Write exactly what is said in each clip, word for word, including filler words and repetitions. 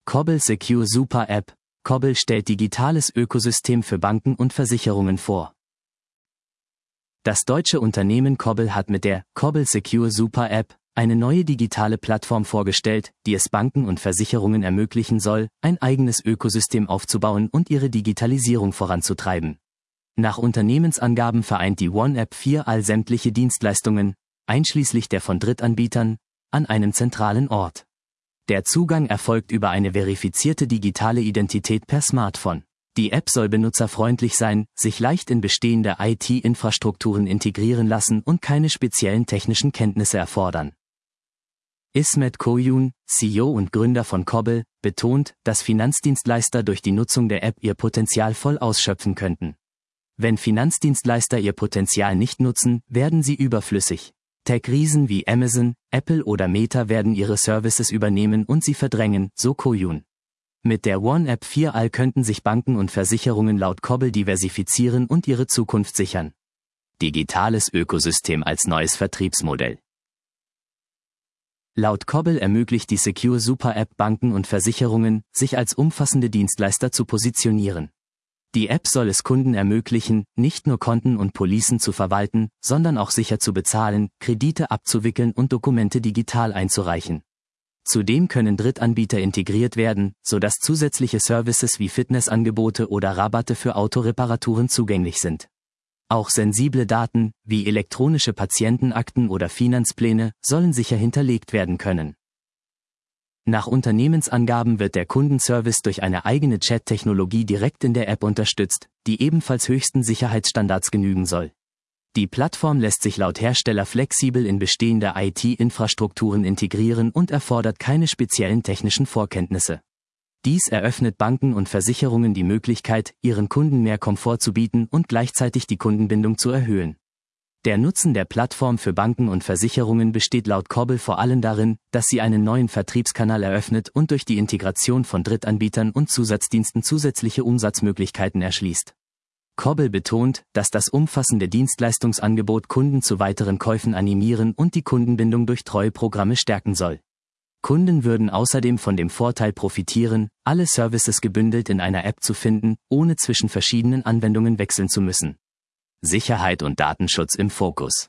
Cobble Secure Super App. Cobble stellt digitales Ökosystem für Banken und Versicherungen vor. Das deutsche Unternehmen Cobble hat mit der Cobble Secure Super App eine neue digitale Plattform vorgestellt, die es Banken und Versicherungen ermöglichen soll, ein eigenes Ökosystem aufzubauen und ihre Digitalisierung voranzutreiben. Nach Unternehmensangaben vereint die One-App vier all sämtliche Dienstleistungen, einschließlich der von Drittanbietern, an einem zentralen Ort. Der Zugang erfolgt über eine verifizierte digitale Identität per Smartphone. Die App soll benutzerfreundlich sein, sich leicht in bestehende I T-Infrastrukturen integrieren lassen und keine speziellen technischen Kenntnisse erfordern. Ismet Koyun, C E O und Gründer von Cobble, betont, dass Finanzdienstleister durch die Nutzung der App ihr Potenzial voll ausschöpfen könnten. Wenn Finanzdienstleister ihr Potenzial nicht nutzen, werden sie überflüssig. Tech-Riesen wie Amazon, Apple oder Meta werden ihre Services übernehmen und sie verdrängen, so Koyun. Mit der One-App vier all könnten sich Banken und Versicherungen laut Cobble diversifizieren und ihre Zukunft sichern. Digitales Ökosystem als neues Vertriebsmodell. Laut Cobble ermöglicht die Secure Super App Banken und Versicherungen, sich als umfassende Dienstleister zu positionieren. Die App soll es Kunden ermöglichen, nicht nur Konten und Policen zu verwalten, sondern auch sicher zu bezahlen, Kredite abzuwickeln und Dokumente digital einzureichen. Zudem können Drittanbieter integriert werden, sodass zusätzliche Services wie Fitnessangebote oder Rabatte für Autoreparaturen zugänglich sind. Auch sensible Daten, wie elektronische Patientenakten oder Finanzpläne, sollen sicher hinterlegt werden können. Nach Unternehmensangaben wird der Kundenservice durch eine eigene Chat-Technologie direkt in der App unterstützt, die ebenfalls höchsten Sicherheitsstandards genügen soll. Die Plattform lässt sich laut Hersteller flexibel in bestehende I T-Infrastrukturen integrieren und erfordert keine speziellen technischen Vorkenntnisse. Dies eröffnet Banken und Versicherungen die Möglichkeit, ihren Kunden mehr Komfort zu bieten und gleichzeitig die Kundenbindung zu erhöhen. Der Nutzen der Plattform für Banken und Versicherungen besteht laut Cobble vor allem darin, dass sie einen neuen Vertriebskanal eröffnet und durch die Integration von Drittanbietern und Zusatzdiensten zusätzliche Umsatzmöglichkeiten erschließt. Cobble betont, dass das umfassende Dienstleistungsangebot Kunden zu weiteren Käufen animieren und die Kundenbindung durch Treueprogramme stärken soll. Kunden würden außerdem von dem Vorteil profitieren, alle Services gebündelt in einer App zu finden, ohne zwischen verschiedenen Anwendungen wechseln zu müssen. Sicherheit und Datenschutz im Fokus.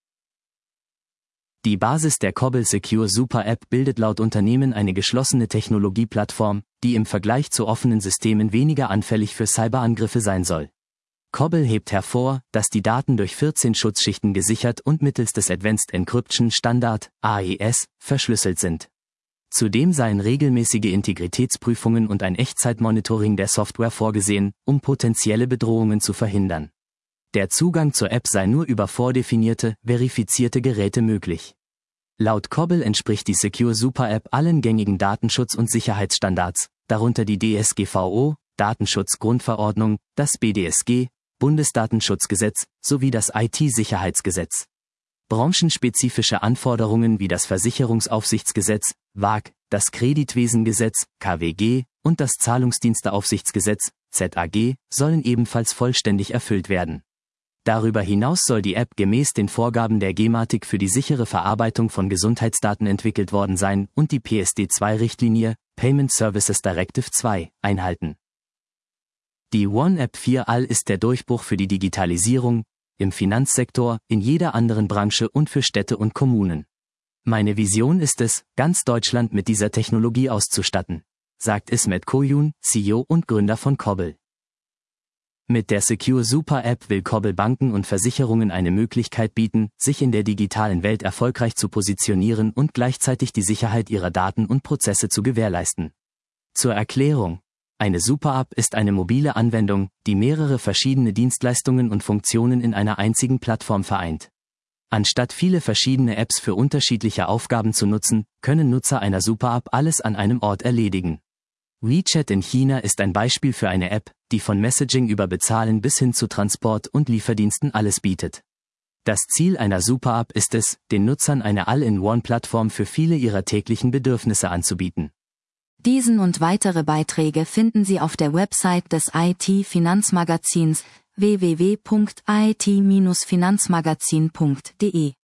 Die Basis der Cobble Secure Super App bildet laut Unternehmen eine geschlossene Technologieplattform, die im Vergleich zu offenen Systemen weniger anfällig für Cyberangriffe sein soll. Cobble hebt hervor, dass die Daten durch vierzehn Schutzschichten gesichert und mittels des Advanced Encryption Standard, A E S, verschlüsselt sind. Zudem seien regelmäßige Integritätsprüfungen und ein Echtzeitmonitoring der Software vorgesehen, um potenzielle Bedrohungen zu verhindern. Der Zugang zur App sei nur über vordefinierte, verifizierte Geräte möglich. Laut Cobble entspricht die Secure Super App allen gängigen Datenschutz- und Sicherheitsstandards, darunter die D S G V O, Datenschutzgrundverordnung, das B D S G, Bundesdatenschutzgesetz, sowie das I T-Sicherheitsgesetz. Branchenspezifische Anforderungen wie das Versicherungsaufsichtsgesetz, W A G, das Kreditwesengesetz, K W G, und das Zahlungsdiensteaufsichtsgesetz, Z A G, sollen ebenfalls vollständig erfüllt werden. Darüber hinaus soll die App gemäß den Vorgaben der Gematik für die sichere Verarbeitung von Gesundheitsdaten entwickelt worden sein und die P S D zwei Richtlinie, Payment Services Directive zwei, einhalten. Die One-App vier all ist der Durchbruch für die Digitalisierung, im Finanzsektor, in jeder anderen Branche und für Städte und Kommunen. Meine Vision ist es, ganz Deutschland mit dieser Technologie auszustatten, sagt Ismet Koyun, C E O und Gründer von Cobble. Mit der Secure Super App will Cobble Banken und Versicherungen eine Möglichkeit bieten, sich in der digitalen Welt erfolgreich zu positionieren und gleichzeitig die Sicherheit ihrer Daten und Prozesse zu gewährleisten. Zur Erklärung: Eine Super-App ist eine mobile Anwendung, die mehrere verschiedene Dienstleistungen und Funktionen in einer einzigen Plattform vereint. Anstatt viele verschiedene Apps für unterschiedliche Aufgaben zu nutzen, können Nutzer einer Super-App alles an einem Ort erledigen. WeChat in China ist ein Beispiel für eine App, die von Messaging über Bezahlen bis hin zu Transport und Lieferdiensten alles bietet. Das Ziel einer Super-App ist es, den Nutzern eine All-in-One-Plattform für viele ihrer täglichen Bedürfnisse anzubieten. Diesen und weitere Beiträge finden Sie auf der Website des I T-Finanzmagazins w w w punkt i t Bindestrich finanzmagazin punkt de.